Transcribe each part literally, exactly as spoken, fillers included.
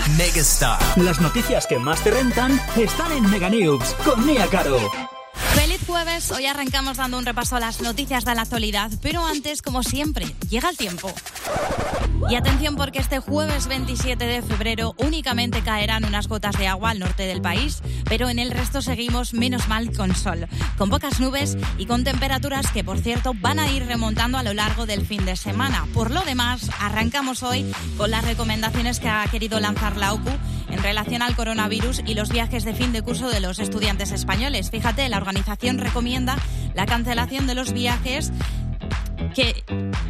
Megastar. Las noticias que más te rentan están en Mega News con Nia Caro. ¡Feliz jueves! Hoy arrancamos dando un repaso a las noticias de la actualidad, pero antes, como siempre, llega el tiempo. Y atención porque este jueves veintisiete de febrero únicamente caerán unas gotas de agua al norte del país, pero en el resto seguimos menos mal con sol, con pocas nubes y con temperaturas que, por cierto, van a ir remontando a lo largo del fin de semana. Por lo demás, arrancamos hoy con las recomendaciones que ha querido lanzar la O C U en relación al coronavirus y los viajes de fin de curso de los estudiantes españoles. Fíjate, la organización recomienda la cancelación de los viajes que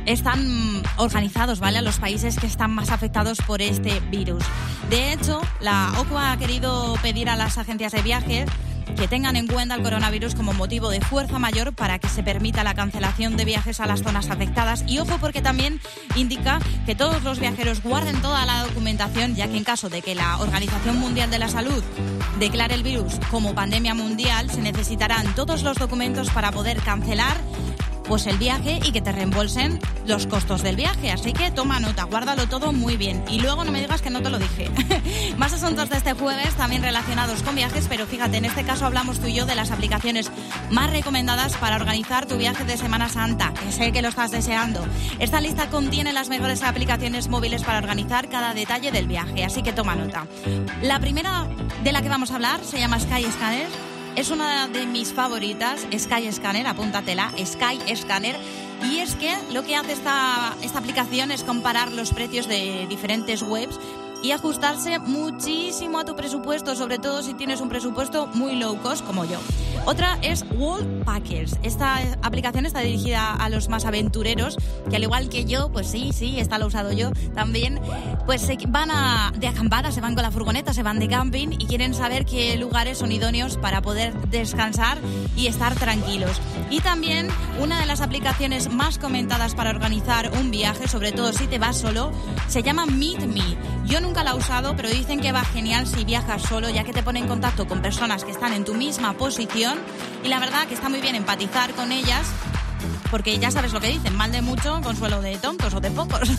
están organizados, ¿vale?, a los países que están más afectados por este virus. De hecho, la O C U ha querido pedir a las agencias de viajes que tengan en cuenta el coronavirus como motivo de fuerza mayor para que se permita la cancelación de viajes a las zonas afectadas. Y ojo, porque también indica que todos los viajeros guarden toda la documentación, ya que en caso de que la Organización Mundial de la Salud declare el virus como pandemia mundial, se necesitarán todos los documentos para poder cancelar pues el viaje y que te reembolsen los costos del viaje. Así que toma nota, guárdalo todo muy bien. Y luego no me digas que no te lo dije. Más asuntos de este jueves, también relacionados con viajes, pero fíjate, en este caso hablamos tú y yo de las aplicaciones más recomendadas para organizar tu viaje de Semana Santa, que sé que lo estás deseando. Esta lista contiene las mejores aplicaciones móviles para organizar cada detalle del viaje, así que toma nota. La primera de la que vamos a hablar se llama Skyscanner. Es una de mis favoritas, Skyscanner, apúntatela, Skyscanner. Y es que lo que hace esta, esta aplicación es comparar los precios de diferentes webs y ajustarse muchísimo a tu presupuesto, sobre todo si tienes un presupuesto muy low cost como yo. Otra es Worldpackers. Esta aplicación está dirigida a los más aventureros, que al igual que yo, pues sí, sí, esta la he usado yo también, pues se van a, de acampada, se van con la furgoneta, se van de camping y quieren saber qué lugares son idóneos para poder descansar y estar tranquilos. Y también una de las aplicaciones más comentadas para organizar un viaje, sobre todo si te vas solo, se llama Meet Me. Yo nunca la he usado, pero dicen que va genial si viajas solo, ya que te pone en contacto con personas que están en tu misma posición y la verdad que está muy bien empatizar con ellas, porque ya sabes lo que dicen, mal de mucho, consuelo de tontos o de pocos.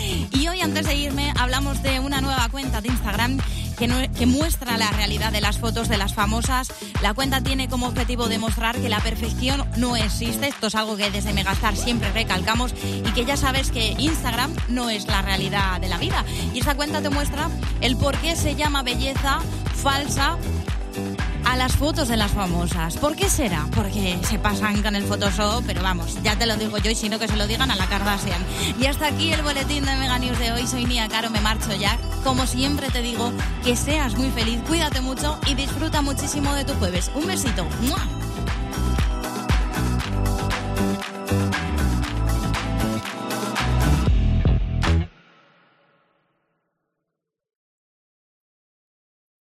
Y hoy, antes de irme, hablamos de una nueva cuenta de Instagram que, no, que muestra la realidad de las fotos de las famosas. La cuenta tiene como objetivo demostrar que la perfección no existe. Esto es algo que desde Megastar siempre recalcamos y que ya sabes que Instagram no es la realidad de la vida. Y esta cuenta te muestra el por qué se llama belleza falsa a las fotos de las famosas. ¿Por qué será? Porque se pasan con el Photoshop, pero vamos, ya te lo digo yo y si no que se lo digan a la Kardashian. Y hasta aquí el boletín de Mega News de hoy. Soy Nia Caro, me marcho ya. Como siempre te digo, que seas muy feliz, cuídate mucho y disfruta muchísimo de tu jueves. Un besito. ¡Mua!